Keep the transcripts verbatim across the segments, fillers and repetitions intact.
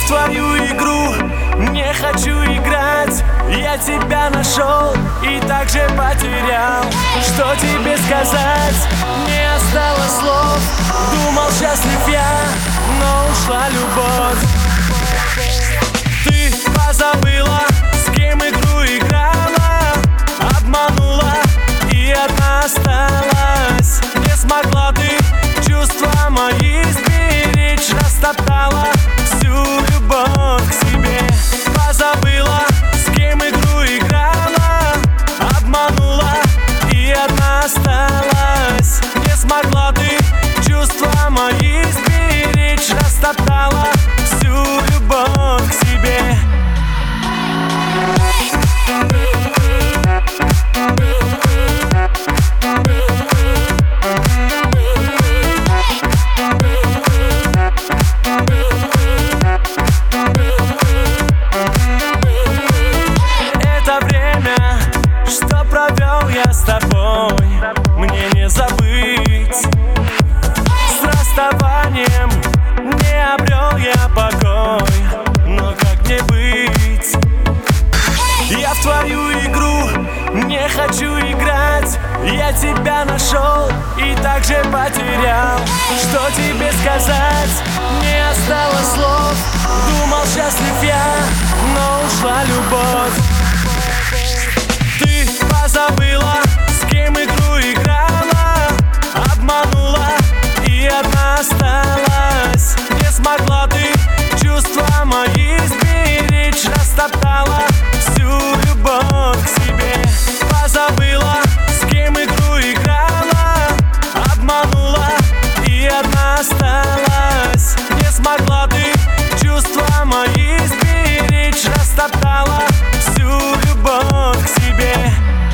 в твою игру не хочу играть. Я тебя нашел и также потерял. Что тебе сказать? Не осталось слов. Думал, счастлив я, но ушла любовь. Ты позабыла, с кем игру играла, обманула и одна осталась. Не смогла ты чувства мои сберечь, растоптала всю любовь к себе. Позабыла, с кем игру играла, обманула и одна осталась. Не смогла ты чувства мои сберечь, растоптала всю любовь к себе. Это время, что провел я с тобой, мне не забыть. С расставанием не обрел я покой, но как мне быть? Я в твою игру не хочу играть. Я тебя нашел и также потерял. Что тебе сказать? Не осталось слов. Думал, счастлив я, но ушла любовь. Ты позабыла, с кем игру играла, обманула и одна осталась. Не смогла ты чувства мои сберечь, растоптала всю любовь к себе. Позабыла, с кем игру играла, обманула и одна осталась. Не смогла ты чувства мои сберечь, растоптала всю любовь к себе.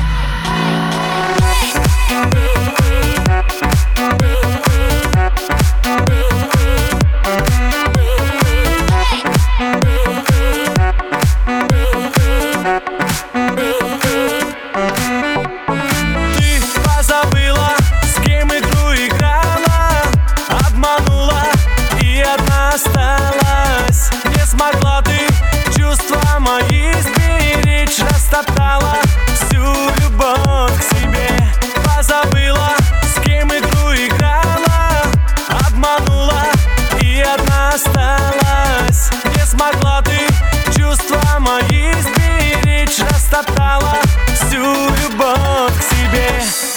Осталась. Не смогла ты чувства мои сберечь, растоптала всю любовь к себе. Позабыла, с кем игру играла, обманула и одна осталась. Не смогла ты чувства мои сберечь, растоптала всю любовь к себе.